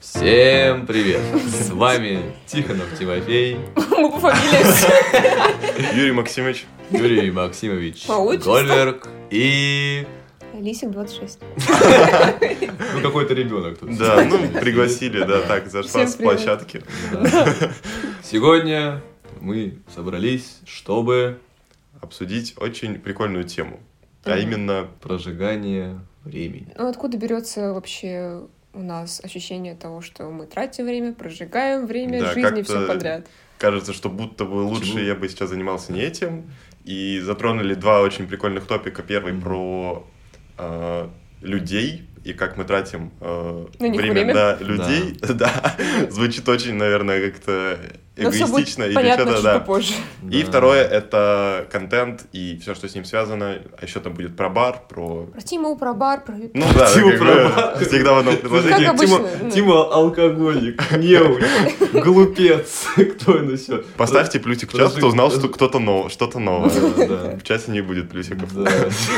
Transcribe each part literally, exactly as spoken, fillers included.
Всем привет! С вами Тихонов Тимофей. Мы по фамилии. Юрий Максимович. Юрий Максимович По отчеству. Гольберг и... Лисик двадцать шесть. Ну, какой-то ребенок тут. Да, ну, пригласили, да, так, зашла Всем с привет. площадки. Да. Сегодня мы собрались, чтобы... Обсудить очень прикольную тему, а Мгм. именно... Прожигание времени. Ну, откуда берется вообще у нас ощущение того, что мы тратим время, прожигаем время, Да, жизни, как-то все подряд? Кажется, что будто бы лучше Почему? я бы сейчас занимался не этим. И затронули два очень прикольных топика. Первый Мгм. про э, людей и как мы тратим э, На них время время. на людей. Да. Звучит очень, наверное, как-то Но все будет эгоистично или понятно что-то, чуть да. попозже. И Да. второе — это контент и все, что с ним связано. А еще там будет про бар, про... Про Тиму, про бар, про... Ну да, Тима как про бы бар. всегда в одном предложении. Как Тима, обычно, ну. Тима алкоголик, неуч, глупец. Кто это все? Поставьте плюсик в чат, кто узнал, что кто-то нов... что-то новое. Да. В чате не будет плюсиков. Да.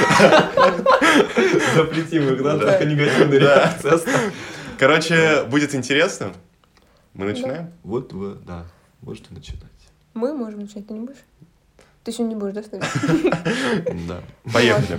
Запретим их, да? Да. Только негативные Да. реакции оставь. Короче, будет интересно. Мы начинаем? Вот вы, да, можете начинать. Мы можем начать, ты не будешь? Ты сегодня не будешь, да, ставить? Да. Поехали.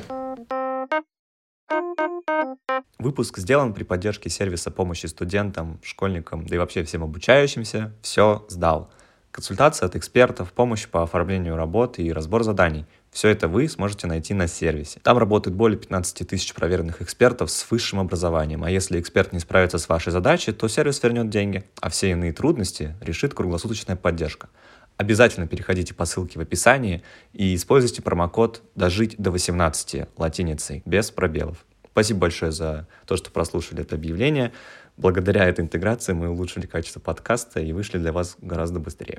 Выпуск сделан при поддержке сервиса помощи студентам, школьникам, да и вообще всем обучающимся «Все сдал». Консультация от экспертов, помощь по оформлению работы и разбор заданий. Все это вы сможете найти на сервисе. Там работает более пятнадцать тысяч проверенных экспертов с высшим образованием. А если эксперт не справится с вашей задачей, то сервис вернет деньги, а все иные трудности решит круглосуточная поддержка. Обязательно переходите по ссылке в описании и используйте промокод «Дожить до восемнадцати» латиницей, без пробелов. Спасибо большое за то, что прослушали это объявление. Благодаря этой интеграции мы улучшили качество подкаста и вышли для вас гораздо быстрее.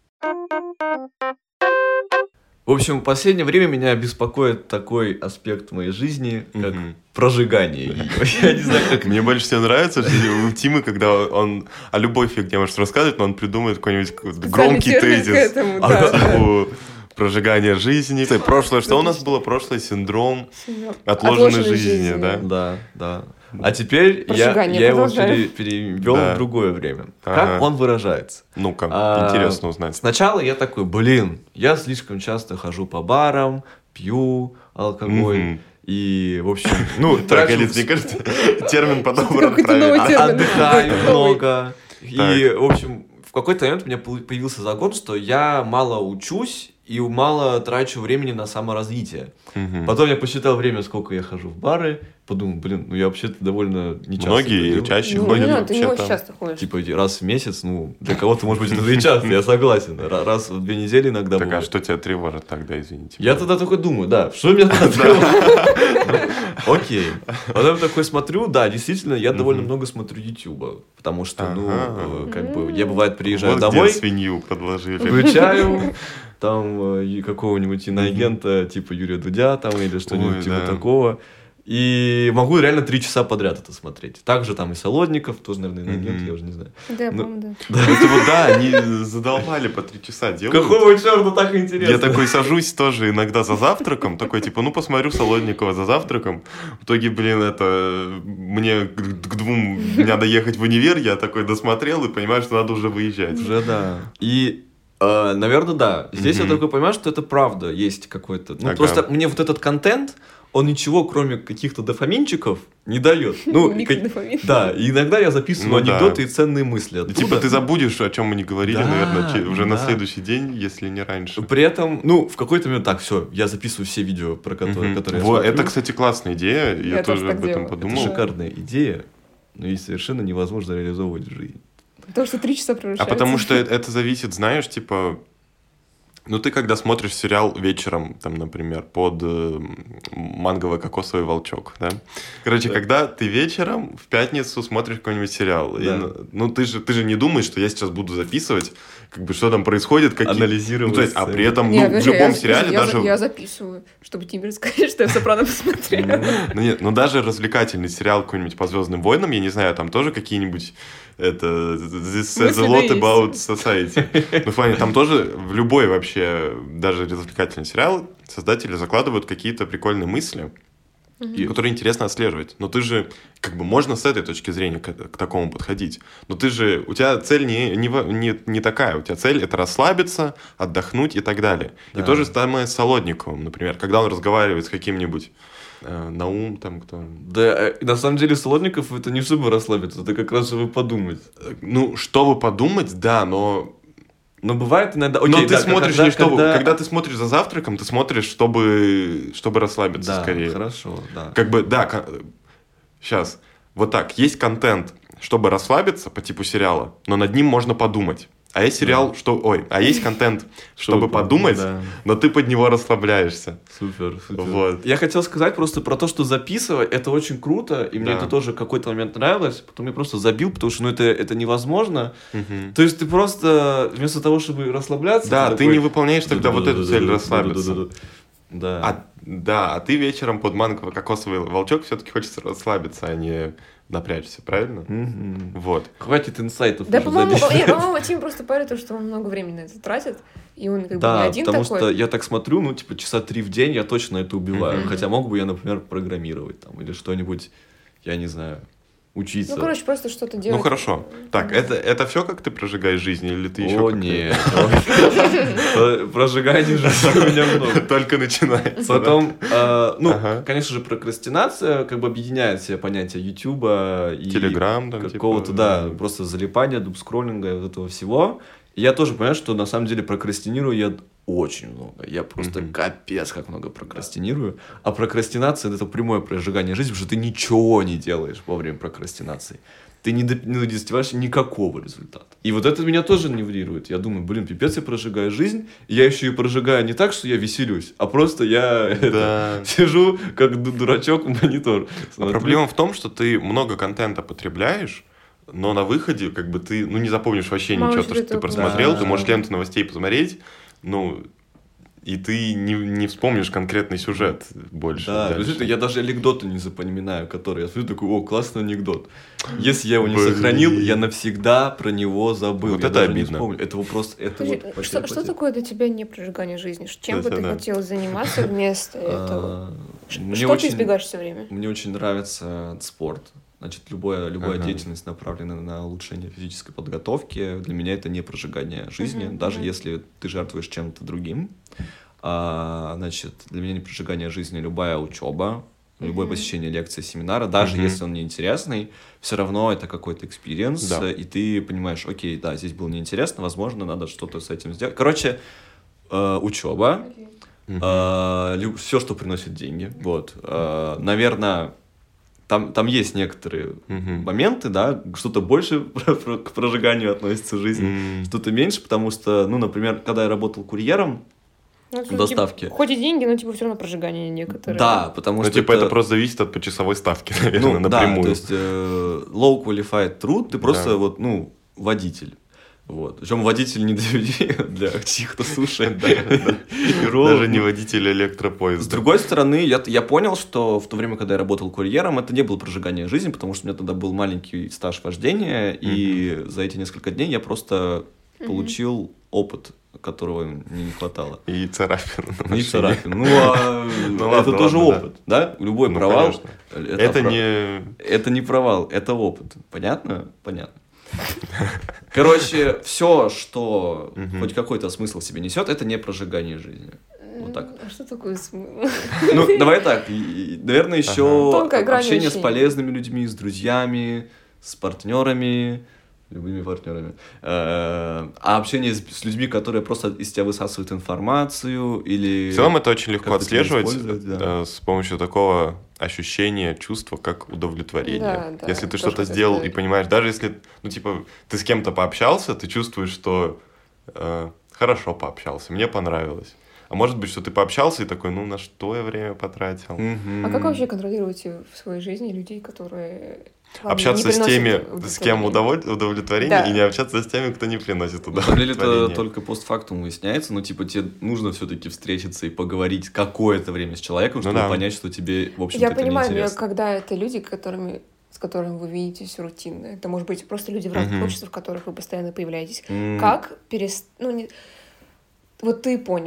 В общем, в последнее время меня беспокоит такой аспект моей жизни, как Мгм. прожигание ее. Я не знаю, как... Мне больше всего нравится что у Тимы, когда он о любой фигне может рассказывать, но он придумает какой-нибудь Специальный громкий термин к тезис. этому, А, да. типа, прожигание жизни. Прошлое, что у нас было? Прошлое, синдром отложенной жизни, да? Да, да. А теперь я, Прожигание, я его продолжаем. пере- перевел Да. в другое время. Ага. Как он выражается? Ну-ка, А, интересно узнать. Сначала я такой, блин, я слишком часто хожу по барам, пью алкоголь. Мгм. И, в общем, ну, Так, трачу Алис, мне кажется, термин подобран Какой-то новый правильно. термин. отдыхаю Новый. много. И, в общем, в какой-то момент у меня пол- появился закон, что я мало учусь и мало трачу времени на саморазвитие. Мгм. Потом я посчитал время, сколько я хожу в бары, подумал, блин, ну я вообще-то довольно нечасто Многие это делаю. чаще, Ну, многие не надо, ты не вообще очень там. часто ходишь. Типа раз в месяц, ну, для кого-то, может быть, это и часто, я согласен. Ра- Раз в две недели иногда Так, а бывает. что тебя тревожит тогда, извините? Я тогда только думаю, да, что меня тогда тревожит? Окей. Потом такой смотрю, да, действительно, я довольно Мгм. много смотрю Ютуба, потому что, ну, Ага. э, как бы, я бывает приезжаю Вот домой, где свинью подложили. включаю там э, и какого-нибудь иноагента, типа Юрия Дудя там или что-нибудь Ой, типа да. такого. И могу реально три часа подряд это смотреть. Также там и Солодников, тоже, наверное, иноагент, Мгм. я уже не знаю. Да, я Ну, помню, да. Это вот, да, они задолбали по три часа делают. Какого черта так интересно? Я такой сажусь тоже иногда за завтраком, такой, типа, ну, посмотрю Солодникова за завтраком. В итоге, блин, это, мне к к двум дня доехать в универ, я такой досмотрел и понимаю, что надо уже выезжать. Уже да. И, наверное, да. Здесь я Мгм. такой понимаю, что это правда есть какой-то. Ну, Ага. просто мне вот этот контент, он ничего, кроме каких-то дофаминчиков, не дает. Ну, как- Микродофамин. да, и иногда я записываю Ну да. анекдоты и ценные мысли И, оттуда. типа, ты забудешь, о чем мы не говорили, Да, наверное, че- уже на да. следующий день, если не раньше. При этом, ну, в какой-то момент, так, все, я записываю все видео, про которые, Мгм. которые я Во, смотрю. это, кстати, классная идея, я, Я тоже тоже так об этом делаю. Это подумал. Да. шикарная идея, но ее совершенно невозможно реализовывать в жизни. Потому что три часа А превращается. потому что это, это зависит, знаешь, типа, ну ты когда смотришь сериал вечером, там, например, под э, мангово-кокосовый волчок, да? Короче, Да. когда ты вечером в пятницу смотришь какой-нибудь сериал, и, Да. ну, ну ты же, ты же не думаешь, что я сейчас буду записывать, как бы, что там происходит, какие... Анализировать Ну, то есть, а сцены. при этом, Не, ну, в подожди, любом я- сериале я, даже... Я записываю, чтобы тебе рассказать, что я «Сопрано» посмотрела. Ну нет, ну даже развлекательный сериал какой-нибудь по «Звездным войнам», я не знаю, там тоже какие-нибудь это This says a lot Мысли да about society. Ну, в плане, там тоже в любой вообще, даже развлекательный сериал, создатели закладывают какие-то прикольные мысли. и которые интересно отслеживать. Но ты же, как бы, можно с этой точки зрения к, к такому подходить. Но ты же, у тебя цель не, не, не, не такая. У тебя цель — это расслабиться, отдохнуть и так далее. Да. И то же самое с Солодниковым, например, когда он разговаривает с каким-нибудь э, Наум, там кто... Да, на самом деле Солодников — это не чтобы расслабиться, это как раз чтобы подумать. Ну, чтобы подумать, да, но... Но бывает иногда... Окей, но ты да, смотришь когда, не чтобы... когда... Когда ты смотришь за завтраком, ты смотришь, чтобы, чтобы расслабиться да, скорее. Хорошо, да. Как бы, да, к... сейчас. Вот так, есть контент, чтобы расслабиться по типу сериала, но над ним можно подумать. А есть сериал, да. что... Ой, а есть контент, чтобы подумать, да. но ты под него расслабляешься. Супер, супер. Вот. Я хотел сказать просто про то, что записывать, это очень круто, и мне да. это тоже в какой-то момент нравилось, потом я просто забил, потому что ну, это, это невозможно. Угу. То есть ты просто вместо того, чтобы расслабляться... Да, ты, ты такой... не выполняешь тогда вот эту цель расслабиться. Да. А, да, а ты вечером под манго кокосовый волчок все-таки хочется расслабиться, а не напрячься, правильно? Mm-hmm. Вот. Хватит инсайтов. Да, по-моему, по-моему, Тим просто парит то, что он много времени на это тратит, и он как да, бы не один потому такой. что я так смотрю, ну, типа, часа три в день я точно это убиваю. Mm-hmm. Хотя мог бы я, например, программировать там или что-нибудь, я не знаю, учиться. Ну, короче, просто что-то делать. Ну, хорошо. Так, это, это все, как ты прожигаешь жизнь, или ты еще... О, нет. Прожигание жизни у меня много. Только начинается. Потом, ну, конечно же, прокрастинация как бы объединяет все понятия Ютуба и Телеграм, там, какого-то, да, просто залипания, дубскроллинга, вот этого всего. Я тоже понимаю, что на самом деле прокрастинирую я очень много. Я просто mm-hmm. капец как много прокрастинирую. А прокрастинация — это прямое прожигание жизни, потому что ты ничего не делаешь во время прокрастинации. Ты не, до... не достигаешь никакого результата. И вот это меня тоже нервирует. Я думаю, блин, пипец, я прожигаю жизнь. И я еще и прожигаю не так, что я веселюсь, а просто я да. это, сижу как дурачок в монитор. А проблема в том, что ты много контента потребляешь, но на выходе как бы ты ну, не запомнишь вообще Мало ничего, то, что ты просмотрел. Да. Ты можешь ленту новостей посмотреть, ну, и ты не, не вспомнишь конкретный сюжет больше. Да, дальше. Я даже анекдоты не запоминаю, которые я смотрю, такой, о, классный анекдот. Если я его не Блин. сохранил, я навсегда про него забыл. Вот я это обидно. Это просто... Это Подожди, вот что, что такое для тебя не прожигание жизни? Чем бы ты да. хотел заниматься вместо этого? Что ты избегаешь все время? Мне очень нравится спорт. Значит, любая, любая ага. деятельность, направленная на улучшение физической подготовки, для меня это не прожигание жизни, uh-huh, даже uh-huh. если ты жертвуешь чем-то другим. А, значит, для меня не прожигание жизни любая учеба, uh-huh. любое посещение лекции, семинара, даже uh-huh. если он неинтересный, все равно это какой-то экспириенс, да. и ты понимаешь, окей, да, здесь было неинтересно, возможно, надо что-то с этим сделать. Короче, э, учеба, okay. э, все, что приносит деньги, вот, э, наверное... Там, там есть некоторые uh-huh. моменты, да, что-то больше к прожиганию относится жизнь, uh-huh. что-то меньше, потому что, ну, например, когда я работал курьером ну, в доставке... Типа, хоть и деньги, но, типа, все равно прожигание некоторые. Да, потому ну, что... Ну, типа, это... это просто зависит от почасовой ставки, наверное, ну, напрямую. Да, то есть, э, low qualified труд, ты просто, да. вот, ну, водитель. Вот. Причем водитель не для тех, кто слушает. Даже не водитель электропоезда. С другой стороны, я, я понял, что в то время, когда я работал курьером, это не было прожигание жизни, потому что у меня тогда был маленький стаж вождения, mm-hmm. и за эти несколько дней я просто mm-hmm. получил опыт, которого мне не хватало. И царапин. И царапин. Ну, а ну, это ладно, тоже ладно, опыт, да? да? Любой ну, провал. Это, это, прав... не... это не провал, это опыт. Понятно? Понятно. Короче, все, что угу. хоть какой-то смысл в себе несет, это не прожигание жизни. Вот так. А что такое смысл? Ну, давай так. Наверное, еще ага. общение с полезными людьми, с друзьями, с партнерами, любыми партнерами. А общение с людьми, которые просто из тебя высасывают информацию или... В целом это очень легко отслеживать да. с помощью такого ощущения, чувства, как удовлетворение. Да, да, если ты что-то сделал и понимаешь, даже если, ну, типа, ты с кем-то пообщался, ты чувствуешь, что э, хорошо пообщался, мне понравилось. А может быть, что ты пообщался и такой, ну, на что я время потратил? Mm-hmm. А как вы вообще контролируете в своей жизни людей, которые... Общаться с теми, с кем удовлетворение, да. и не общаться с теми, кто не приносит удовлетворение. На самом деле это только постфактум выясняется, но типа тебе нужно все-таки встретиться и поговорить какое-то время с человеком, чтобы ну, да. понять, что тебе, в общем-то, Я это понимаю, неинтересно. Когда это люди, которыми, с которыми вы видитесь рутинно, это может быть просто люди в разных uh-huh. обществах, в которых вы постоянно появляетесь. Mm. Как перест... Ну, не... Вот ты понял,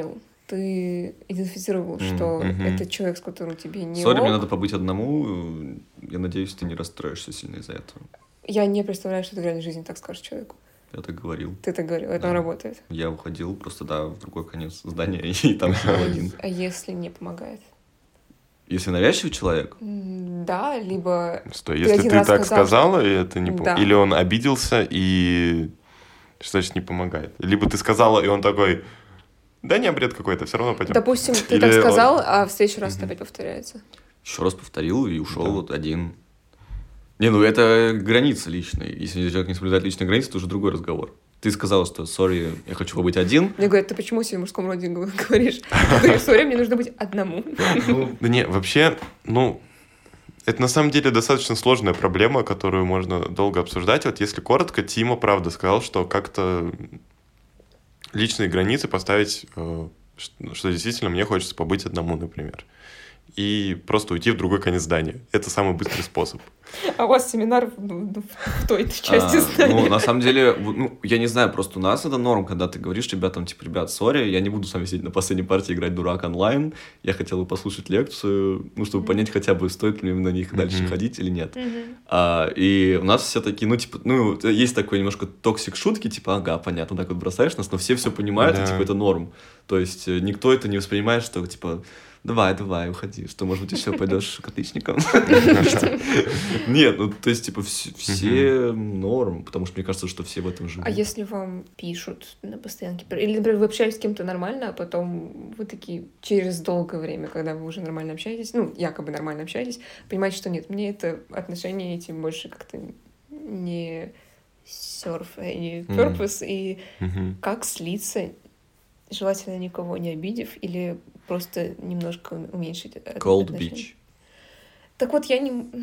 ты идентифицировал, что Мгм. это человек, с которым тебе не Сори, мне ок. надо побыть одному. Я надеюсь, ты не расстроишься сильно из-за этого. Я не представляю, что ты в реальной жизни так скажешь человеку. Я так говорил. Ты так говорил, это Да. работает. Я уходил просто, да, в другой конец здания, и там сидел один. А если не помогает? Если навязчивый человек, М, Да, либо... Стой, Ты если один ты раз так сказал, сказала, и это не... пом- Да. Или он обиделся, и... Что значит не помогает? Либо ты сказала, и он такой... Да не, бред какой-то, все равно пойдем. Допустим, ты Или так он- сказал, а в следующий раз Мгм. это опять повторяется. еще раз повторил и ушел Да. вот один. Не, ну это граница личная. Если человек не соблюдает личные границы, то уже другой разговор. Ты сказал, что, сори, я хочу побыть один. Мне говорят, ты почему себе в мужском роде г- говоришь? Я говорю, сори, мне нужно быть одному. Да не, вообще, ну... Это на самом деле достаточно сложная проблема, которую можно долго обсуждать. Вот если коротко, Тима правда сказал, что как-то личные границы поставить, э, что что действительно мне хочется побыть одному, например. И просто уйти в другой конец здания. Это самый быстрый способ. А у вас семинар в, ну, в- в той части А, здания. ну, на самом деле, в- ну, я не знаю, просто у нас это норм, когда ты говоришь ребятам, типа, ребят, сори, я не буду с вами сидеть на последней партии играть дурак онлайн, я хотел бы послушать лекцию, ну, чтобы понять хотя бы, стоит ли мне на них дальше Мгм. ходить или нет. Мгм. А, и у нас все такие, ну, типа, ну, есть такой немножко токсик шутки, типа, ага, понятно, так вот бросаешь нас, но все все понимают, и, Да. типа, это норм. То есть э, никто это не воспринимает, что, типа, давай, давай, уходи, что, может быть, еще пойдешь к отличникам? Нет, ну, то есть, типа, вс- все норм, потому что мне кажется, что все в этом живут. А если вам пишут на постоянке, или, например, вы общаетесь с кем-то нормально, а потом вы такие через долгое время, когда вы уже нормально общаетесь, ну, якобы нормально общаетесь, понимаете, что нет, мне это отношения эти больше как-то не серф, а не Мгм. purpose, и Мгм. как слиться, желательно никого не обидев, или просто немножко уменьшить это Cold отношение? Beach. Так вот, я не... ну,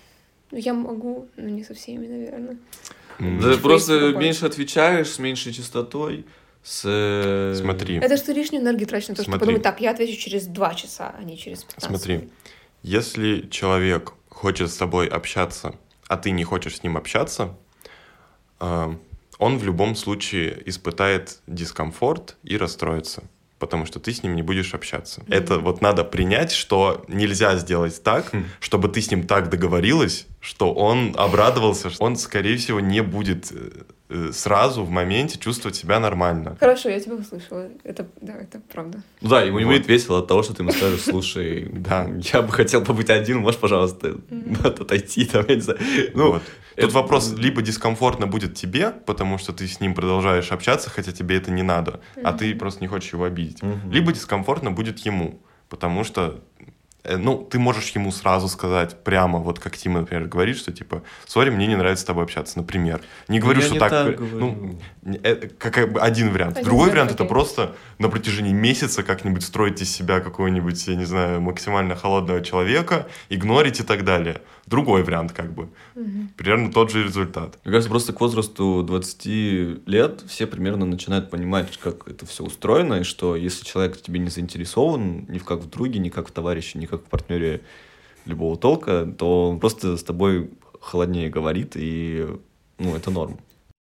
я могу, но не со всеми, наверное. М, Да Фейс просто покупать. меньше отвечаешь, с меньшей частотой, с... э, Смотри, Это что лишнюю энергию тратишь на то, чтобы Смотри. подумать, так, я отвечу через два часа, а не через пятнадцать. смотри. Если человек хочет с тобой общаться, а ты не хочешь с ним общаться, а, он в любом случае испытает дискомфорт и расстроится, потому что ты с ним не будешь общаться. Мгм. Это вот надо принять, что нельзя сделать так, Хм. чтобы ты с ним так договорилась, что он обрадовался, что он, скорее всего, не будет э, э, сразу в моменте чувствовать себя нормально. Хорошо, я тебя услышала. Это, да, это правда. Ну да, ему не Вот. будет весело от того, что ты ему скажешь, слушай, Да. я бы хотел побыть один, можешь, пожалуйста, отойти, там, я не знаю. Ну, Вот. это- Тут вопрос, либо дискомфортно будет тебе, потому что ты с ним продолжаешь общаться, хотя тебе это не надо, а ты просто не хочешь его обидеть. Мгм. Либо дискомфортно будет ему, потому что, э, ну, ты можешь ему сразу сказать прямо, вот как Тима, например, говорит, что типа, сори, мне не нравится с тобой общаться, например. Не говорю, я что не так... так э, говорю. ну, не- э, как бы один вариант. Один Другой вариант, вариант — это окей. просто на протяжении месяца как-нибудь строить из себя какого-нибудь, я не знаю, максимально холодного человека, игнорить и так далее. Другой вариант как бы. Примерно тот же результат. Мне кажется, просто к возрасту двадцати лет все примерно начинают понимать, как это все устроено, и что если человек в тебе не заинтересован ни в как в друге, ни как в товарище, ни как в партнере любого толка, то он просто с тобой холоднее говорит, и ну, это норм.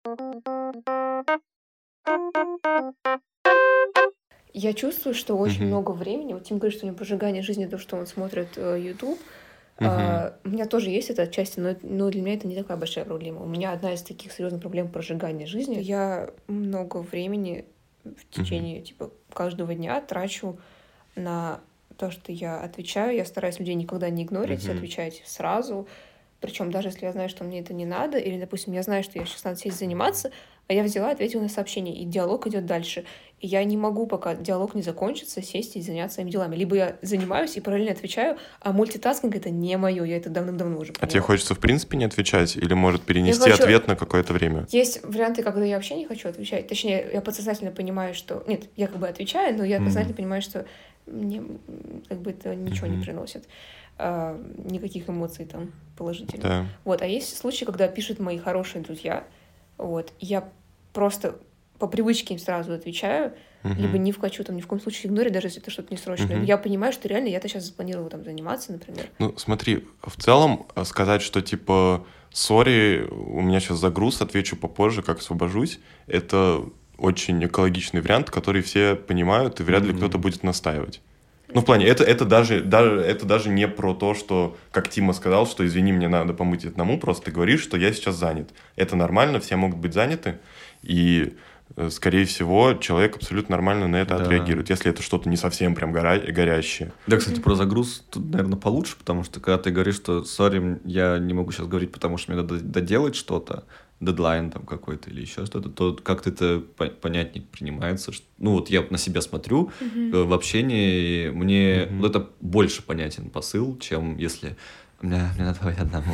Я чувствую, что очень Мгм. много времени. Вот Тим говорит, что у него прожигание жизни, то, что он смотрит э, YouTube. А, у меня тоже есть это отчасти, но, но для меня это не такая большая проблема. У меня одна из таких серьезных проблем прожигания жизни. Я много времени в течение типа каждого дня трачу на то, что я отвечаю. Я стараюсь людей никогда не игнорить, Мгм. отвечать сразу. Причем даже если я знаю, что мне это не надо, или, допустим, я знаю, что я сейчас надо сесть заниматься, а я взяла, ответила на сообщение, и диалог идет дальше. И я не могу, пока диалог не закончится, сесть и заняться своими делами. Либо я занимаюсь и параллельно отвечаю, а мультитаскинг — это не мое, я это давным-давно уже А поняла. тебе хочется в принципе не отвечать или может перенести хочу- ответ на какое-то время? Есть варианты, когда я вообще не хочу отвечать. Точнее, я подсознательно понимаю, что... Нет, я как бы отвечаю, но я Мгм. подсознательно понимаю, что мне м, как бы это ничего не Мгм. приносит. А, никаких эмоций там положительных. Да. Вот, а есть случаи, когда пишут мои хорошие друзья, вот, и я просто по привычке им сразу отвечаю, Мгм. либо не вкачу, там, ни в коем случае игнорить, даже если это что-то несрочное. Мгм. Я понимаю, что реально я-то сейчас запланировала там заниматься, например. Ну, смотри, в целом э, сказать, что типа, сори, у меня сейчас загруз, отвечу попозже, как освобожусь, это очень экологичный вариант, который все понимают, и вряд ли Mm-hmm. кто-то будет настаивать. Ну, в плане, это, это, даже, даже, это даже не про то, что, как Тима сказал, что, извини, мне надо помыть одному, просто ты говоришь, что я сейчас занят. Это нормально, все могут быть заняты, и, скорее всего, человек абсолютно нормально на это Да. отреагирует, если это что-то не совсем прям гора- горящее. Да, кстати, про загруз тут, наверное, получше, потому что когда ты говоришь, что, сори, я не могу сейчас говорить, потому что мне надо доделать что-то, дедлайн там какой-то или еще что-то, то как-то это по- понятнее принимается. Что, ну, вот я на себя смотрю Мгм. в общении, и мне Мгм. вот это больше понятен посыл, чем если мне, мне надо быть одному.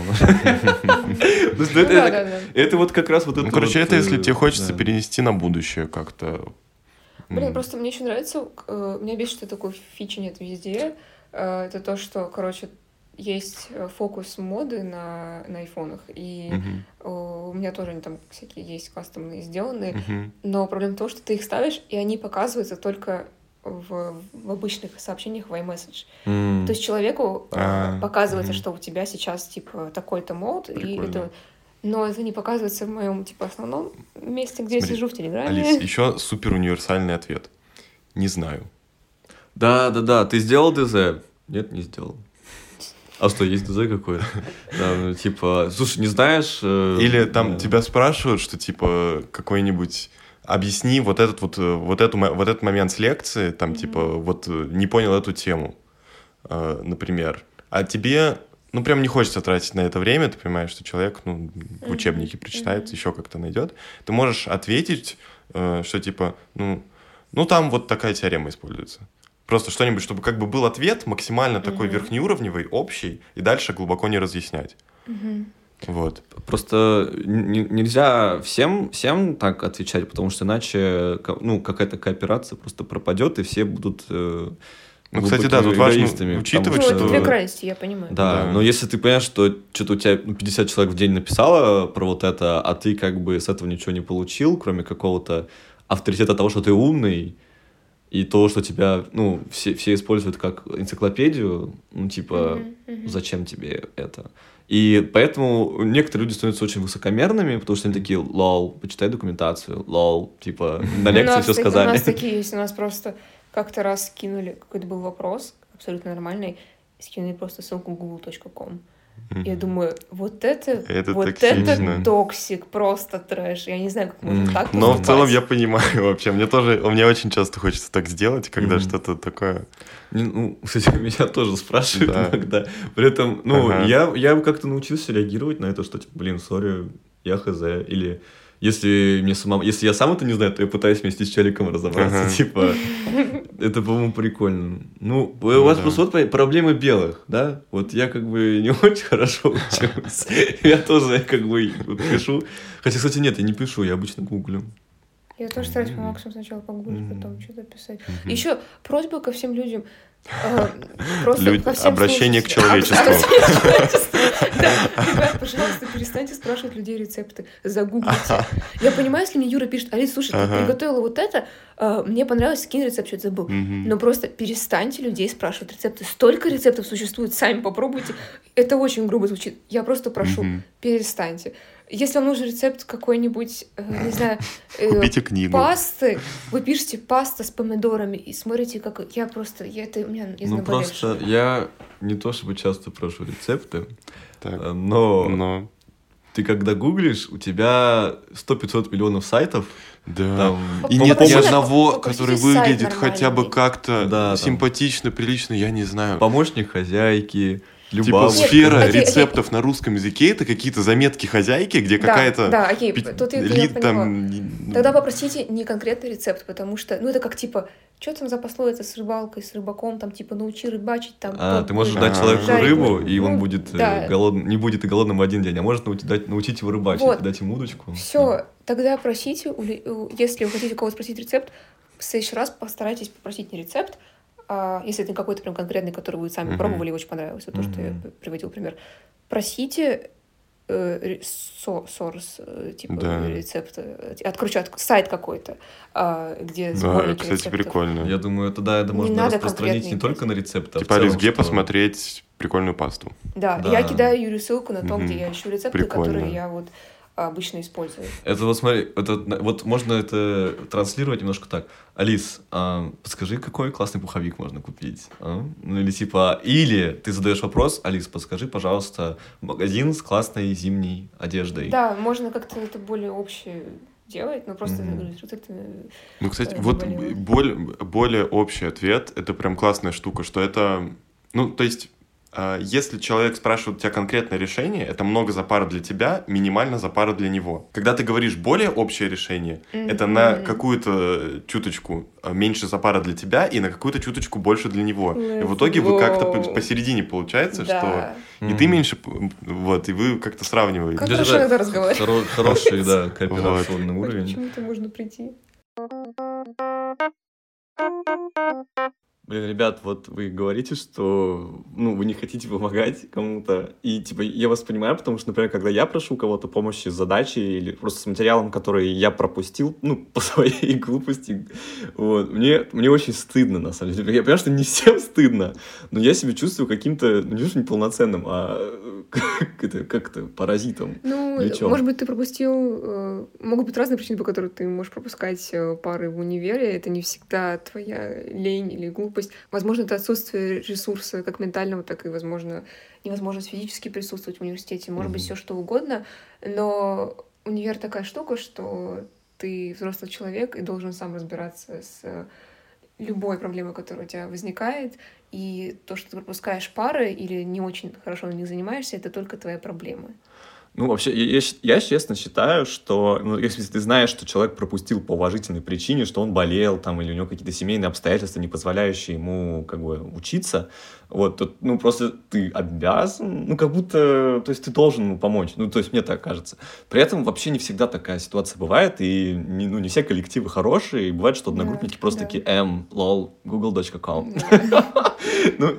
То есть, ну, Ну это- да, это- да, да. Это вот как раз вот это Ну, короче, вот, это если э, тебе хочется да. перенести на будущее как-то. Блин, М. просто мне еще нравится, э, меня бесит, что такой фичи нет везде. Э, Это то, что, короче, есть э, фокус моды на, на айфонах, и Мгм. э, у меня тоже они там всякие есть кастомные сделанные, Мгм. но проблема в том, что ты их ставишь, и они показываются только в, в обычных сообщениях в iMessage. М. То есть человеку э, А, показывается, мгм. что у тебя сейчас, типа, такой-то мод, и Прикольно. это... Но это не показывается в моем, типа, основном месте, где Смотри, я сижу в Телеграме. Алис, еще супер универсальный ответ. Не знаю. Да, да, да. Ты сделал ДЗ? Нет, не сделал. А что, есть ДЗ какой-то? Да, ну, типа, слушай, не знаешь... э, Или там да. тебя спрашивают, что типа какой-нибудь объясни вот этот вот, э, вот, эту, мо- вот этот момент с лекции, там Мгм. типа вот э, не понял эту тему, э, например. А тебе, ну прям не хочется тратить на это время, ты понимаешь, что человек, ну, в Мгм. учебнике прочитает, Мгм. еще как-то найдет. Ты можешь ответить, э, что типа, ну, ну там вот такая теорема используется. Просто что-нибудь, чтобы как бы был ответ максимально такой Мгм. верхнеуровневый, общий, и дальше глубоко не разъяснять. Мгм. Вот. Просто н- нельзя всем, всем так отвечать, потому что иначе ко- ну, какая-то кооперация просто пропадет, и все будут э, Ну, кстати, да, тут важно эгоистами, учитывать, потому Ну, что- это две крайности, я понимаю. Да, Да. но если ты понимаешь, что что-то у тебя ну, пятьдесят человек в день написало про вот это, а ты как бы с этого ничего не получил, кроме какого-то авторитета того, что ты умный, и того, что тебя, ну, все, все используют как энциклопедию, ну, типа, Мгм, мгм. зачем тебе это? И поэтому некоторые люди становятся очень высокомерными, потому что они такие, лол, почитай документацию, лол, типа, на У лекции нас все таки- сказали. У нас такие есть, у нас просто как-то раз скинули, какой-то был вопрос, абсолютно нормальный, скинули просто ссылку гугл точка ком. Я думаю, вот это, Это вот токсично. это токсик, просто трэш. Я не знаю, как можно М. так Но в поступать. целом я понимаю вообще. Мне тоже, у меня очень часто хочется так сделать, когда Мгм. что-то такое. Не, Ну, кстати, меня тоже спрашивают Да. иногда. При этом, ну, Ага. я, я как-то научился реагировать на это, что, типа, блин, сори, я хз. Или если мне самому, если я сам это не знаю, то я пытаюсь вместе с челиком разобраться. Ага. Типа, это, по-моему, прикольно. Ну, у Ну вас да. просто вот по- проблемы белых, да? Вот я как бы не очень хорошо учусь. Я тоже как бы вот пишу. Хотя, кстати, нет, я не пишу, я обычно гуглю. Я тоже стараюсь по Мгм. максимуму сначала погуглить, Мгм. потом что-то писать. Мгм. Еще просьба ко всем людям. э, Просто Люд- ко всем обращение к слушателям. человечеству. Обращение к человечеству. Да, ребят, пожалуйста, перестаньте спрашивать людей рецепты. Загуглите. Я понимаю, если мне Юра пишет, Алис, слушай, ты Ага. приготовила вот это, э, мне понравилось, скинь рецепт, что-то забыл. Мгм. Но просто перестаньте людей спрашивать рецепты. Столько рецептов существует, сами попробуйте. Это очень грубо звучит. Я просто прошу, Мгм. перестаньте. Если вам нужен рецепт какой-нибудь, э, не знаю, э, Купите книгу. пасты, вы пишете паста с помидорами и смотрите, как я просто, я это у меня из Ну, наболевшего. просто я не то чтобы часто прошу рецепты, Так, э, но но... ты когда гуглишь, у тебя сто-пятьсот миллионов сайтов, Да. там, И По- нет ни попросите- одного, попросите который сайт выглядит хотя бы нормальный. как-то Да, там. симпатично, прилично, я не знаю. помощник хозяйки, Типа любовь. Нет, сфера окей, окей. рецептов на русском языке — это какие-то заметки хозяйки, где Да, какая-то... да, окей, пи- тут я, я лид поняла. там, не- ну, Тогда попросите не конкретный рецепт, потому что, ну, это как, типа, что там за пословица с рыбалкой, с рыбаком, там, типа, научи рыбачить, там... А, тот ты можешь будет дать А, человеку жарить, рыбу, ну, и он ну, будет э, да. голодным, не будет и голодным в один день, а может научить, дать, научить его рыбачить, Вот. дать ему удочку. Все, тогда просите, у ли- у- если вы хотите у кого-то спросить рецепт, в следующий раз постарайтесь попросить не рецепт, а если это какой-то прям конкретный, который вы сами Мгм. пробовали и очень понравился, то, что я Мгм. п- приводил пример, просите э, ре- со- source, э, типа Да. рецепта, э, от, короче, от- сайт какой-то, а, где Да, сборники кстати, рецептов. прикольно. Я думаю, это да, это Не можно надо распространить не конкретные только на рецепты, а в Типа, Алис, целом, где что- посмотреть прикольную пасту? Да, Да. я кидаю Юре ссылку на то, Мгм. где я ищу рецепты, Прикольно. которые я вот обычно используют. Это вот смотри, это, вот можно это транслировать немножко так. Алис, а, подскажи, какой классный пуховик можно купить? А? Ну или типа, или ты задаешь вопрос, Алис, подскажи, пожалуйста, магазин с классной зимней одеждой. Да, можно как-то это более общее делать, но просто Мгм. вот это... Ну, кстати, э, вот более- более, более общий ответ, это прям классная штука, что это, ну, то есть, а, если человек спрашивает у тебя конкретное решение, это много запара для тебя, минимально запара для него. Когда ты говоришь более общее решение, это на Мгм. какую-то чуточку а, меньше запара для тебя и на какую-то чуточку больше для него. И в итоге вы как-то по- Let's go. посередине получается, что Да. и ты меньше, п- вот, и вы как-то сравниваете. Как Это хорошо же иногда разговаривать. хоро- Хороший, да, кооперационный Хоть к уровень. чему-то можно прийти. Блин, ребят, вот вы говорите, что, ну, вы не хотите помогать кому-то, и, типа, я вас понимаю, потому что, например, когда я прошу у кого-то помощи с задачей или просто с материалом, который я пропустил, ну, по своей глупости, вот, мне, мне очень стыдно, на самом деле. Я понимаю, что не всем стыдно, но я себя чувствую каким-то, ну, не то, что неполноценным, а как это, как это, паразитом. Ну, Или чё? может быть, ты пропустил... э, Могут быть разные причины, по которым ты можешь пропускать э, пары в универе. Это не всегда твоя лень или глупость. Возможно, это отсутствие ресурса как ментального, так и, возможно, невозможность физически присутствовать в университете. Может быть, Мгм. все что угодно. Но универ такая штука, что ты взрослый человек и должен сам разбираться с э, любой проблемой, которая у тебя возникает. И то, что ты пропускаешь пары или не очень хорошо на них занимаешься, это только твоя проблема. Ну, вообще, я, я щ- я честно считаю, что, ну, если ты знаешь, что человек пропустил по уважительной причине, что он болел, там, или у него какие-то семейные обстоятельства, не позволяющие ему, как бы, учиться, вот, то, ну, просто ты обязан, ну, как будто, то есть ты должен ему помочь, ну, то есть мне так кажется. При этом вообще не всегда такая ситуация бывает, и, не, ну, не все коллективы хорошие, и бывает, что Да, одногруппники просто да. такие, эм, лол, google точка com. Да. Ну,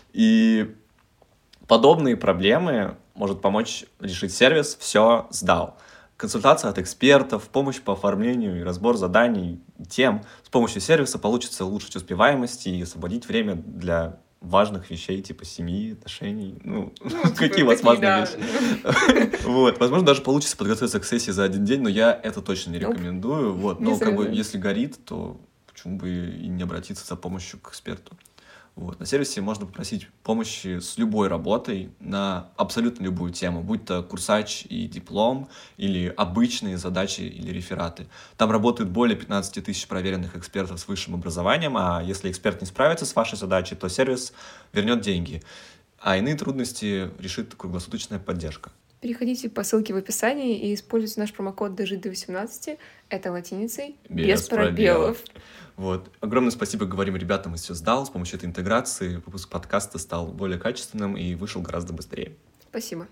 и подобные проблемы может помочь решить сервис «Все сдал». Консультация от экспертов, помощь по оформлению и разбор заданий, тем. С помощью сервиса получится улучшить успеваемость и освободить время для важных вещей, типа семьи, отношений. Ну, Ну, типа, какие у вас такие, важные да. вещи? Вот. Возможно, даже получится подготовиться к сессии за один день, но я это точно не Nope. рекомендую. Вот. Не Но как бы, советую. если горит, то почему бы и не обратиться за помощью к эксперту. Вот. На сервисе можно попросить помощи с любой работой на абсолютно любую тему, будь то курсач и диплом, или обычные задачи или рефераты. Там работают более пятнадцать тысяч проверенных экспертов с высшим образованием, а если эксперт не справится с вашей задачей, то сервис вернет деньги. А иные трудности решит круглосуточная поддержка. Переходите по ссылке в описании и используйте наш промокод «Дожить до восемнадцати». Это латиницей, без, Без пробелов. пробелов. Вот. Огромное спасибо говорим ребятам из «Все сдал». С помощью этой интеграции выпуск подкаста стал более качественным и вышел гораздо быстрее. Спасибо.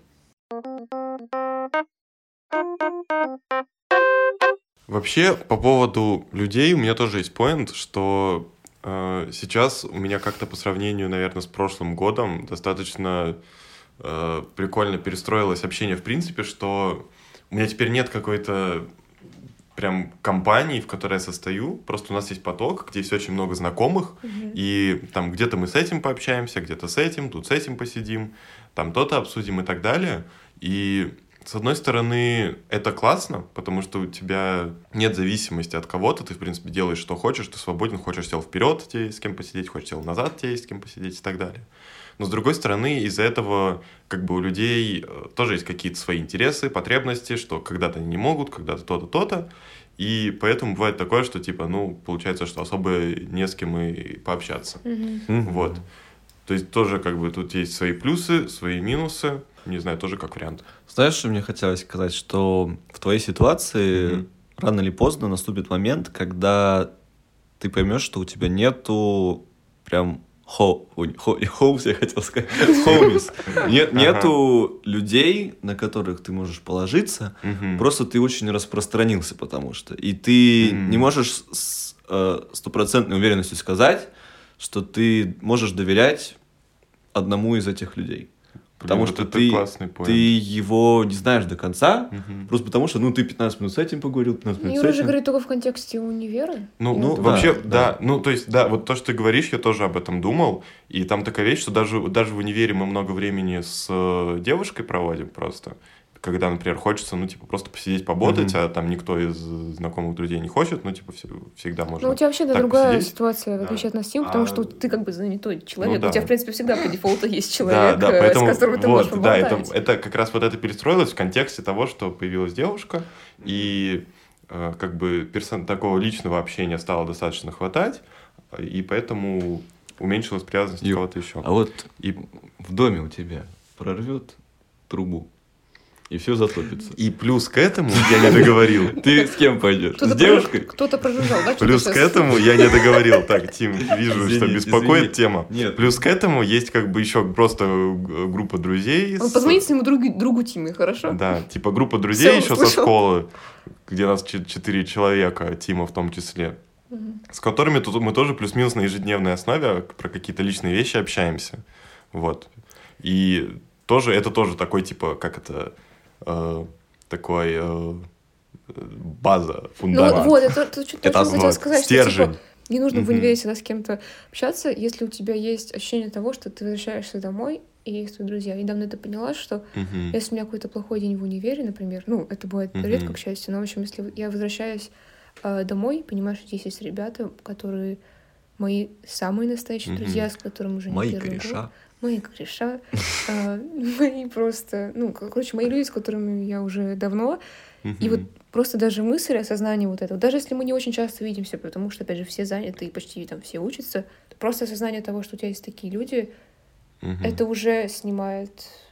Вообще, по поводу людей у меня тоже есть поинт, что э, сейчас у меня как-то по сравнению, наверное, с прошлым годом достаточно э, прикольно перестроилось общение в принципе, что у меня теперь нет какой-то прям компании, в которой я состою, просто у нас есть поток, где есть очень много знакомых, Мгм. и там где-то мы с этим пообщаемся, где-то с этим, тут с этим посидим, там то-то обсудим и так далее. И с одной стороны, это классно, потому что у тебя нет зависимости от кого-то, ты, в принципе, делаешь, что хочешь, ты свободен, хочешь сел вперед, тебе есть с кем посидеть, хочешь сел назад, тебе есть с кем посидеть и так далее. Но, с другой стороны, из-за этого как бы у людей э, тоже есть какие-то свои интересы, потребности, что когда-то они не могут, когда-то то-то, то-то. И поэтому бывает такое, что, типа, ну, получается, что особо не с кем и пообщаться. Мгм. Вот. То есть тоже как бы тут есть свои плюсы, свои минусы. Не знаю, тоже как вариант. Знаешь, что мне хотелось сказать? Что в твоей ситуации Мгм. рано или поздно наступит момент, когда ты поймешь, что у тебя нету прям хо, ой, хо, и homes, я хотел сказать, homies. Нет, Ага. нету людей, на которых ты можешь положиться. Мгм. Просто ты очень распространился, потому что. И ты Мгм. не можешь с э, стопроцентной уверенностью сказать, что ты можешь доверять одному из этих людей. Потому Блин, что вот это ты, классный поинт. ты его не знаешь до конца, Мгм. просто потому что, ну, ты пятнадцать минут с этим поговорил, пятнадцать минут с Юра же этим. говорит только в контексте универа. Ну, И ну вот вообще, да, да, да. ну, то есть, да, вот то, что ты говоришь, я тоже об этом думал, и там такая вещь, что даже, даже в универе мы много времени с э, девушкой проводим просто, когда, например, хочется, ну, типа, просто посидеть, поботать, Мгм. а там никто из знакомых друзей не хочет, ну, типа, все- всегда можно Ну, у тебя вообще да, так другая посидеть. ситуация, в Да. отличие от нас, Тим, потому А, что ты как бы занятой человек. ну У тебя, да. в принципе, всегда по дефолту есть Да, человек, да, э, поэтому с которым ты вот, можешь да, это, поболтать. это как раз вот это перестроилось в контексте того, что появилась девушка, и э, как бы персон... такого личного общения стало достаточно хватать, и поэтому уменьшилась привязанность Ю, кого-то еще. А вот И, в доме у тебя прорвет трубу, и все затопится. и плюс к этому я не договорил. Ты с кем пойдешь? Кто-то С девушкой? прожу- Кто-то прожужжал, да? что-то Плюс к щас? этому я не договорил. Так, Тим, вижу, что Извини, беспокоит извини. тема. Нет. Плюс к этому есть как бы еще просто г- группа друзей. Он с- позвонит своему другу, другу Тиме, хорошо? Да, типа группа друзей Всё, еще со услышал. школы, где нас чет- четыре человека, Тима в том числе, Мгм. с которыми тут мы тоже плюс-минус на ежедневной основе про какие-то личные вещи общаемся. Вот. И тоже, это тоже такой, типа, как это, э, такой э, база, Ну фундамент. вот, вот, это то, что Это я хотела вот сказать, что стержень. типа, не нужно в Мгм. универе всегда с кем-то общаться, если у тебя есть ощущение того, что ты возвращаешься домой, и есть твои друзья. Я недавно это поняла, что Мгм. если у меня какой-то плохой день в универе, например, ну, это бывает Мгм. редко, к счастью, но, в общем, если я возвращаюсь э, домой, понимаешь, что здесь есть ребята, которые мои самые настоящие Мгм. друзья, с которыми уже не Мои первый год. кореша. Мои кореша. э, Мои просто, ну, короче, мои люди, с которыми я уже давно. И вот Мгм. просто даже мысль, осознание вот этого, даже если мы не очень часто видимся, потому что, опять же, все заняты и почти там все учатся, то просто осознание того, что у тебя есть такие люди, Мгм. это уже снимает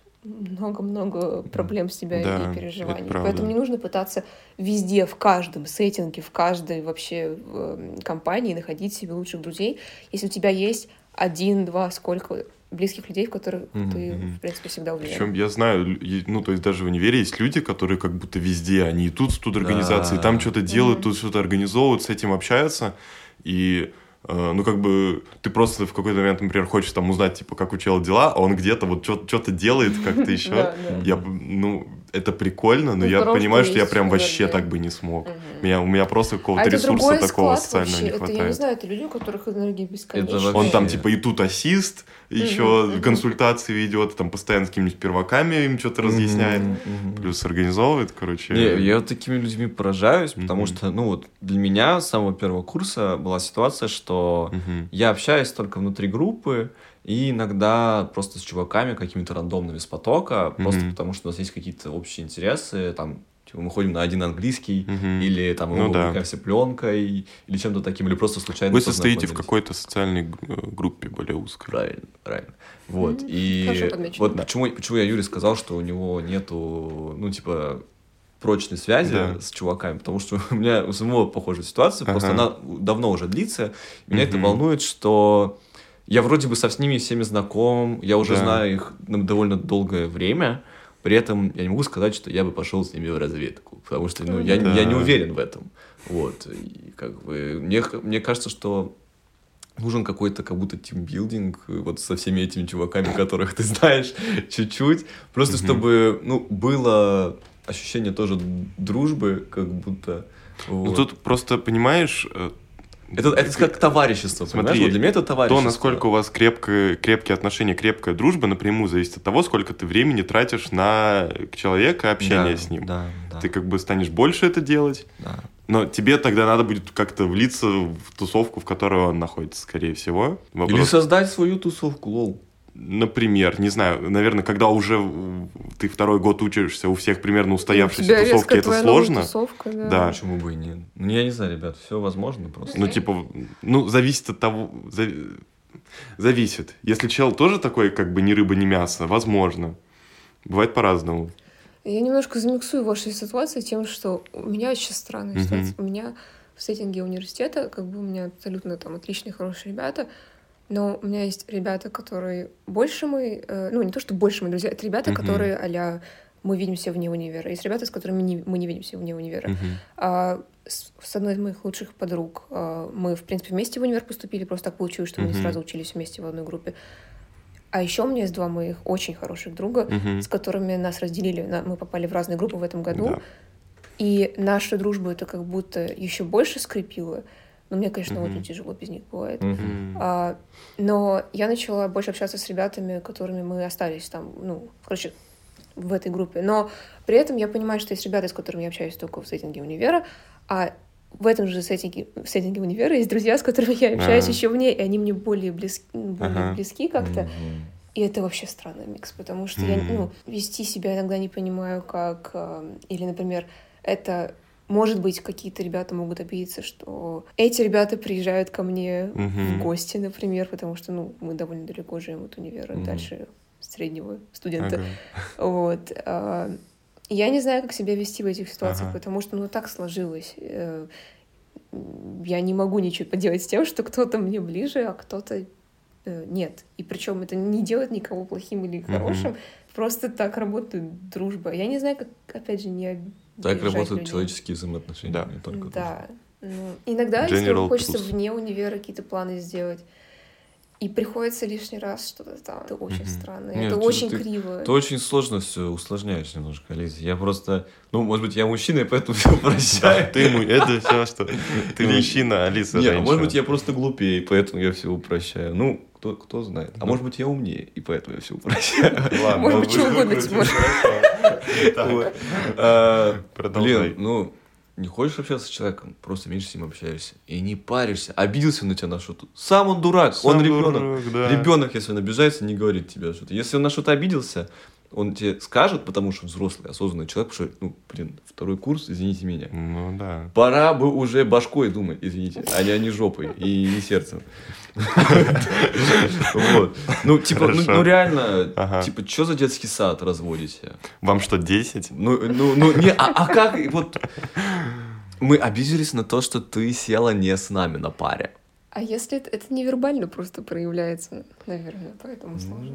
много-много проблем с тебя Да, и это переживаний. правда. Поэтому не нужно пытаться везде, в каждом сеттинге, в каждой вообще э, компании находить себе лучших друзей, если у тебя есть один, два, сколько близких людей, в которых Мгм, ты, мгм. в принципе, всегда уверен. Причем я знаю, лю- и- ну, то есть даже в универе есть люди, которые как будто везде, они и тут тут организации, Да. там что-то делают, Мгм. тут что-то организовывают, с этим общаются, и э, ну, как бы, ты просто в какой-то момент, например, хочешь там узнать, типа, как у чела дела, а он где-то вот что-то делает как-то еще. Да, да. Я, б- ну, это прикольно, но Ну, я здорово, понимаю, что что я есть прям вообще энергия. так бы не смог. Мгм. Меня, у меня просто какого-то А это ресурса другой такого склад социального вообще. не Это, я не хватает. знаю, это люди, у которых энергия бесконечная. вообще- Он там, Вообще. типа, и тут ассист, еще мгм. консультации ведет, там постоянно с какими-нибудь перваками им что-то разъясняет. Мгм, мгм. Плюс организовывает, короче. Не, я вот такими людьми поражаюсь, потому Мгм. что, ну вот, для меня с самого первого курса была ситуация, что Мгм. я общаюсь только внутри группы, и иногда просто с чуваками какими-то рандомными с потока, просто Мгм. потому что у нас есть какие-то общие интересы, там, типа, мы ходим на один английский, Мгм. или там Ну мы да. увлекаемся пленкой, или чем-то таким, или просто случайно Вы состоите в познакомились. какой-то социальной г- э, группе более узкой. Правильно, правильно. Вот, Мгм. и Хорошо подмечено. вот почему, почему я Юре сказал, что у него нету, ну, типа, прочной связи Да. с чуваками, потому что у меня у самого похожая ситуация, просто Ага. она давно уже длится. Меня это Мгм. волнует, что я вроде бы со с ними всеми знаком, я уже Да. знаю их ну, довольно долгое время, при этом я не могу сказать, что я бы пошел с ними в разведку, потому что ну, я, Да. я не уверен в этом. Вот. И как бы мне, мне кажется, что нужен какой-то как будто тимбилдинг вот со всеми этими чуваками, которых ты знаешь чуть-чуть, просто Мгм. чтобы ну, было ощущение тоже дружбы, как будто... Ну вот. тут просто, понимаешь, э, Это, это как товарищество, Смотри, понимаешь? Вот для меня это товарищество. то, насколько у вас крепкое, крепкие отношения, крепкая дружба, напрямую зависит от того, сколько ты времени тратишь на человека, общение Да, с ним. Да, да, Ты как бы станешь больше это делать, да. но тебе тогда надо будет как-то влиться в тусовку, в которой он находится, скорее всего. Или Вопрос, создать свою тусовку, лол. например, не знаю, наверное, когда уже в- ты второй год учишься, у всех примерно У устоявшиеся тебя резко тусовки, это твоя новая сложно. тусовка, да. Да. Почему бы и нет? Ну, я не знаю, ребят, все возможно просто. Ну, типа, ну, зависит от того... зави- Зависит. Если чел тоже такой, как бы, ни рыба, ни мясо, возможно. Бывает по-разному. Я немножко замиксую вашу ситуацию тем, что у меня сейчас странная Мгм. ситуация. У меня в сеттинге университета, как бы у меня абсолютно там отличные, хорошие ребята, но у меня есть ребята, которые больше мы, э, ну не то, что больше мы друзья, это ребята, Мгм. которые а-ля мы видимся вне универа. Есть ребята, с которыми не- мы не видимся вне универа. Мгм. А с, с одной из моих лучших подруг а, мы, в принципе, вместе в универ поступили, просто так получилось, что мы не Мгм. сразу учились вместе в одной группе. А еще у меня есть два моих очень хороших друга, Мгм. с которыми нас разделили. на- Мы попали в разные группы в этом году. Да. И нашу дружбу это как будто еще больше скрепило. Но мне, конечно, Мгм. очень тяжело без них бывает. Мгм. М. А, но я начала больше общаться с ребятами, которыми мы остались там, ну, короче, в этой группе. Но при этом я понимаю, что есть ребята, с которыми я общаюсь только в сеттинге универа, а в этом же сеттинге, в сеттинге универа есть друзья, с которыми я общаюсь А-а-а. еще вне, и они мне более близки, более близки как-то. Mm-hmm. И это вообще странный микс, потому что mm-hmm. я ну, вести себя иногда не понимаю, как... Или, например, это... Может быть, какие-то ребята могут обидеться, что эти ребята приезжают ко мне mm-hmm. в гости, например, потому что ну, мы довольно далеко живем от универа, mm-hmm. дальше среднего студента. Okay. Вот. Я не знаю, как себя вести в этих ситуациях, ага. потому что ну так сложилось. Я не могу ничего поделать с тем, что кто-то мне ближе, а кто-то нет. И причем это не делает никого плохим или хорошим. Mm-hmm. Просто так работает дружба. Я не знаю, как, опять же, не обижать Так работают людей. Человеческие взаимоотношения, да. не только Да. Ну, иногда, General если хочется plus. Вне универа какие-то планы сделать, и приходится лишний раз что-то там. Это очень mm-hmm. странно. Нет, это очень ты, криво. Ты очень сложно все усложняешь немножко, Лиза. Я просто... Ну, может быть, я мужчина, и поэтому все прощаю. Ты это все, что... Ты мужчина, Алиса женщина. Нет, может быть, я просто глупее, поэтому я все упрощаю. Ну, кто, кто знает. А может быть, я умнее, и поэтому я все упрощаю. Ладно. Может быть, что угодно, Тимур. Блин, ну... Не хочешь общаться с человеком, просто меньше с ним общаешься. И не паришься. Обиделся на тебя на что-то. Сам он дурак, Сам он ребенок. Да. Ребенок, если он обижается, не говорит тебе что-то. Если он на что-то обиделся, он тебе скажет, потому что взрослый, осознанный человек, что, ну, блин, второй курс, извините меня. Ну да. Пора бы уже башкой думать, извините, а не жопой и не сердцем. Вот. Ну, типа, ну реально, типа, что за детский сад разводите? Вам что, десять? Ну, ну, ну, не, а как, вот... Мы обиделись на то, что ты села не с нами на паре. А если это, это невербально просто проявляется, наверное, поэтому сложно.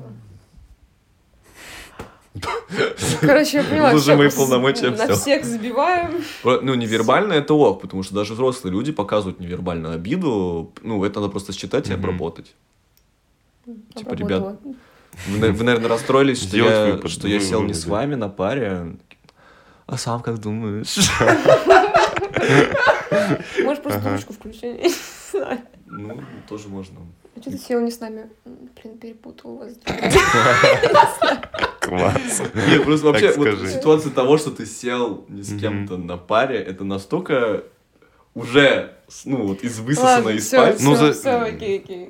Короче, я поняла, Слушай, мои полномочия на все. всех забиваем. Ну, невербально это ок, потому что даже взрослые люди показывают невербальную обиду. Ну, это надо просто считать и обработать. Типа, ребят, вы, вы наверное, расстроились, что я, что я сел не с вами на паре. А сам как думаешь? Можешь просто ручку включить. Ну, тоже можно. А что ты сел не с нами? Блин, перепутал вас. Класс. Нет, просто вообще вот ситуация того, что ты сел не с кем-то на паре, это настолько уже, ну, вот из высосано из пальца. Ну, за... все, окей, окей.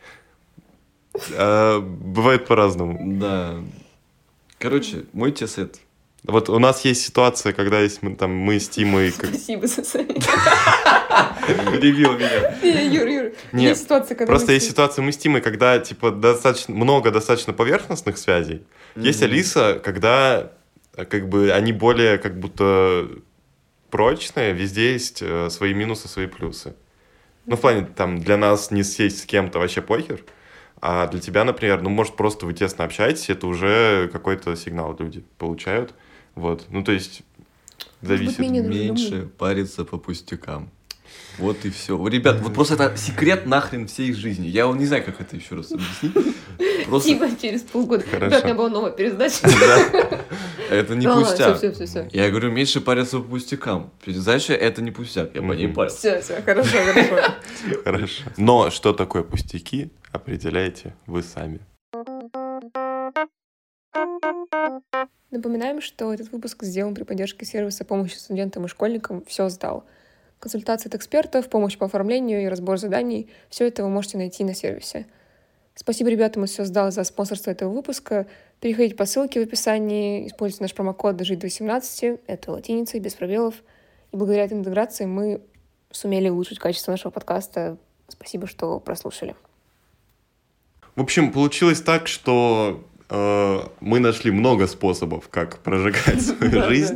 Бывает по-разному. Да. Короче, мой тебе совет. Вот у нас есть ситуация, когда есть мы, там, мы с Тимой... Спасибо за совет. Перебил меня. Юр, Юр, есть ситуация, когда просто есть ситуация, мы с Тимой, когда, типа, достаточно много достаточно поверхностных связей. Есть Алиса, когда, как бы, они более, как будто, прочные, везде есть свои минусы, свои плюсы. Ну, в плане, там, для нас не сесть с кем-то вообще похер, а для тебя, например, ну, может, просто вы тесно общаетесь, это уже какой-то сигнал люди получают. Вот, ну, то есть, зависит. Меньше париться по пустякам. Вот и все. Rебят, вот просто это секрет нахрен всей жизни. Я вот не знаю, как это еще раз объяснить. Просто... Типа через полгода. Ребят, у меня была новая передача. Это не пустяк. Я говорю, меньше париться по пустякам. Передача — это не пустяк. Я по ней парюсь. Все, все, хорошо, хорошо. Хорошо. Но что такое пустяки, определяете вы сами. Напоминаем, что этот выпуск сделан при поддержке сервиса помощи студентам и школьникам «Все сдал». Консультации от экспертов, помощь по оформлению и разбор заданий — все это вы можете найти на сервисе. Спасибо ребятам из «Все сдал» за спонсорство этого выпуска. Переходите по ссылке в описании, используйте наш промокод «Дожить до восемнадцати», это латиницей, без пробелов. И благодаря этой интеграции мы сумели улучшить качество нашего подкаста. Спасибо, что прослушали. В общем, получилось так, что э, мы нашли много способов, как прожигать свою жизнь.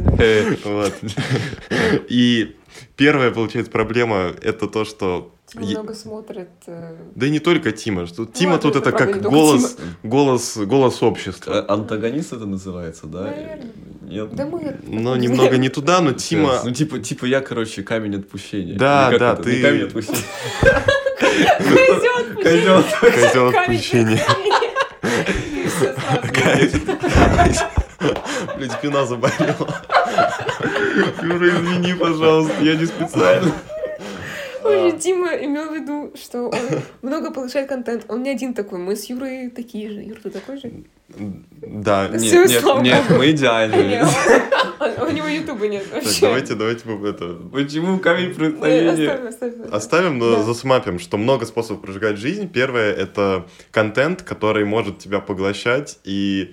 И первая, получается, проблема — это то, что... Тима много смотрит. Да и не только Тима. Что Тима тут это как голос, голос, голос общества. Антагонист это называется, да? Наверное. Нет. Да мы... Но немного не туда, но Тима... Ну, типа, типа я, короче, камень отпущения. Да, да, ты... Не камень отпущения. Козёл Козёл отпущения. Блин, спина заболела. Юра, извини, пожалуйста, я не специально. Ой, Дима имел в виду, что он много получает контент. Он не один такой. Мы с Юрой такие же. Юр, ты такой же? Да. Нет, Всё, нет, слава нет, богу. мы идеальные. Нет. У него ютуба нет Так, вообще. давайте, давайте мы это Почему камень Мы преткновения? Оставим, оставим. оставим, но Да. засмапим, что много способов прожигать жизнь. Первое — это контент, который может тебя поглощать, и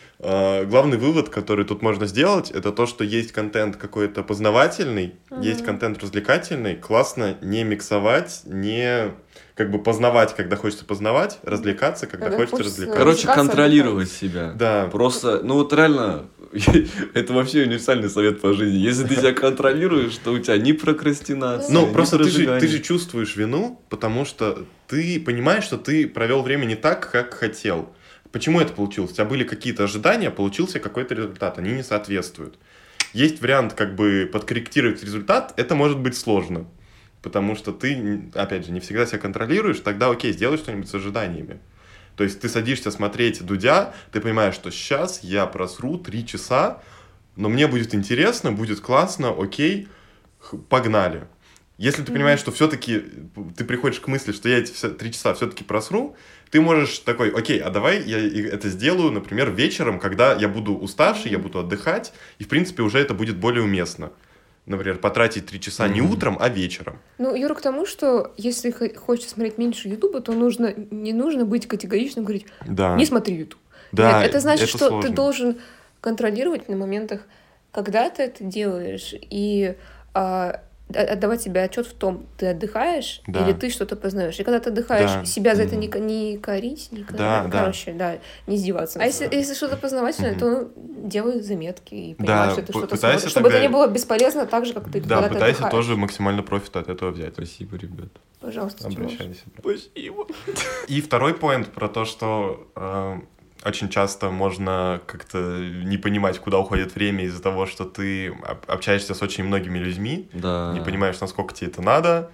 э, главный вывод, который тут можно сделать, это то, что есть контент какой-то познавательный, Мгм. есть контент развлекательный. Классно не миксовать, не как бы познавать, когда хочется познавать, развлекаться, когда, Когда хочется хочется- развлекаться. Короче, Развлекаться, контролировать себя. Да. Просто, ну вот реально, это вообще универсальный совет по жизни. Если ты себя контролируешь, то у тебя ни прокрастинация, Ну, ни просто ты же, прожигание. ты же чувствуешь вину, потому что ты понимаешь, что ты провел время не так, как хотел. Почему это получилось? У тебя были какие-то ожидания, получился какой-то результат, они не соответствуют. Есть вариант как бы подкорректировать результат, это может быть сложно, потому что ты, опять же, не всегда себя контролируешь, тогда окей, сделай что-нибудь с ожиданиями. То есть ты садишься смотреть Дудя, ты понимаешь, что сейчас я просру три часа, но мне будет интересно, будет классно, окей, х- погнали. Если ты понимаешь, что все-таки ты приходишь к мысли, что я эти все, три часа все-таки просру, ты можешь такой, окей, а давай я и это сделаю, например, вечером, когда я буду уставший, я буду отдыхать, и, в принципе, уже это будет более уместно. Например, потратить три часа не Мгм. утром, а вечером. Ну, Юра, к тому, что если хо- хочешь смотреть меньше Ютуба, то нужно не нужно быть категоричным, говорить, Да. не смотри Ютуб. Да, Нет, это значит, это что сложно. ты должен контролировать на моментах, когда ты это делаешь, и а, о- отдавать себе отчет в том, ты отдыхаешь Да. или ты что-то познаешь. И когда ты отдыхаешь, Да. себя за это Мгм. не, ко- не корить, не кор- Да, да. короче, да, не издеваться. А если, если что-то познавательное, Мгм. то ну, делай заметки и Да, понимаешь, что ты п- что-то пытайся смотришь, чтобы тогда- это не было бесполезно так же, как ты Да, когда ты пытайся отдыхаешь. тоже максимально профит от этого взять. Спасибо, ребят. Пожалуйста, Тимош. Обращайся. Спасибо. И второй поинт про то, что э, очень часто можно как-то не понимать, куда уходит время из-за того, что ты об- общаешься с очень многими людьми, Да. не понимаешь, насколько тебе это надо,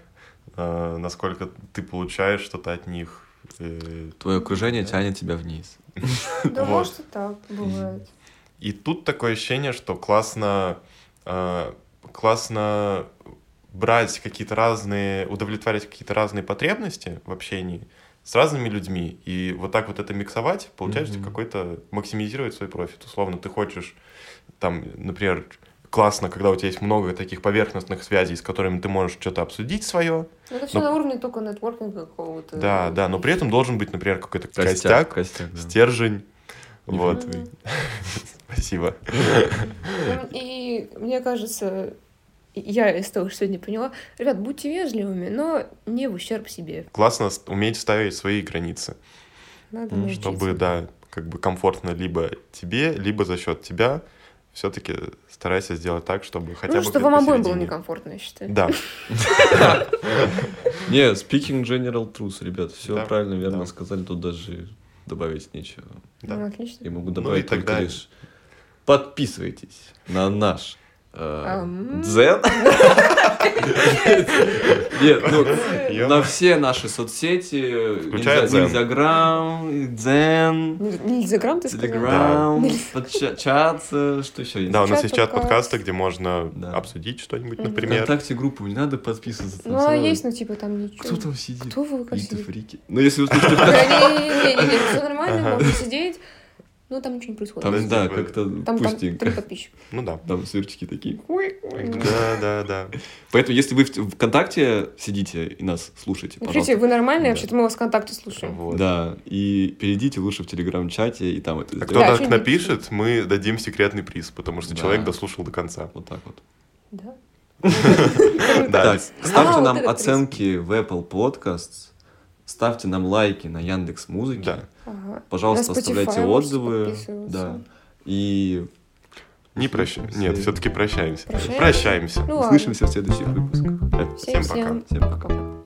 э, насколько ты получаешь что-то от них. э, Твое окружение тянет тебя вниз. Да, Вот. может и так бывает. И тут такое ощущение, что классно, э, классно брать какие-то разные, удовлетворять какие-то разные потребности в общении с разными людьми. И вот так вот это миксовать, получается Мгм. какой-то, максимизировать свой профит. Условно, ты хочешь, там, например, классно, когда у тебя есть много таких поверхностных связей, с которыми ты можешь что-то обсудить свое. Ну, это все Но- на уровне только нетворкинга какого-то. Да, да, но при этом должен быть, например, какой-то Костяк, костяк, костяк, да. стержень. Не Вот. Мгм. Спасибо. Ну, И мне кажется, я из того, что сегодня поняла, ребят, будьте вежливыми, но не в ущерб себе. Классно с- уметь ставить свои границы. Надо Ну, научиться. Чтобы, да, как бы комфортно либо тебе, либо за счет тебя. Все-таки старайся сделать так, чтобы хотя Ну, бы чтобы где-то вам обоим было посередине. некомфортно, я считаю. Да, Не, speaking general truth, ребят, все Да, правильно, верно да. сказали, тут даже добавить нечего. да. Ну, отлично. Я могу Ну добавить и только тогда- лишь подписывайтесь на наш э, Ам. дзен. Нет, ну, Ё- на все наши соцсети, Включая дзен. Инстаграм, дзен, Нельзяграм, ты сказал? Телеграм, подчаться, что еще есть? Да, у нас Чат есть чат подкаст. подкаста, где можно Да. обсудить что-нибудь, Мгм. например. Вконтакте группу не надо подписываться. там Ну, а сразу. есть, ну, типа, там ничего. Кто там сидит? Кто вы как Какие-то сидит? фрики. Ну, если вы слушаете Не-не-не, все нормально, Ага. можно сидеть, но там ничего не происходит. там, Подожди, да, вы- как-то Там, там пустенько. три подписчика. Ну да. Там сверчки такие. Да, да, да. Поэтому, если вы в ВКонтакте сидите и нас слушаете, Напишите, пожалуйста. вы нормальные, Да. вообще-то мы вас ВКонтакте слушаем. Вот. Да, и перейдите лучше в Телеграм-чате, и там это А кто сделайте. Да, так что-нибудь напишет, мы дадим секретный приз, потому что Да. человек дослушал до конца. Вот так вот. Да? Да. Так, ставьте А, вот нам этот оценки в Apple Podcasts, ставьте нам лайки на Яндекс.Музыке, Да. Ага. пожалуйста, На Spotify оставляйте можете отзывы, подписываться. да, и Не прощаемся. Нет, все-таки прощаемся. Прощаемся? Прощаемся. Ну ладно. услышимся в следующих выпусках. Да. Всем, Всем пока. всем Всем пока. пока.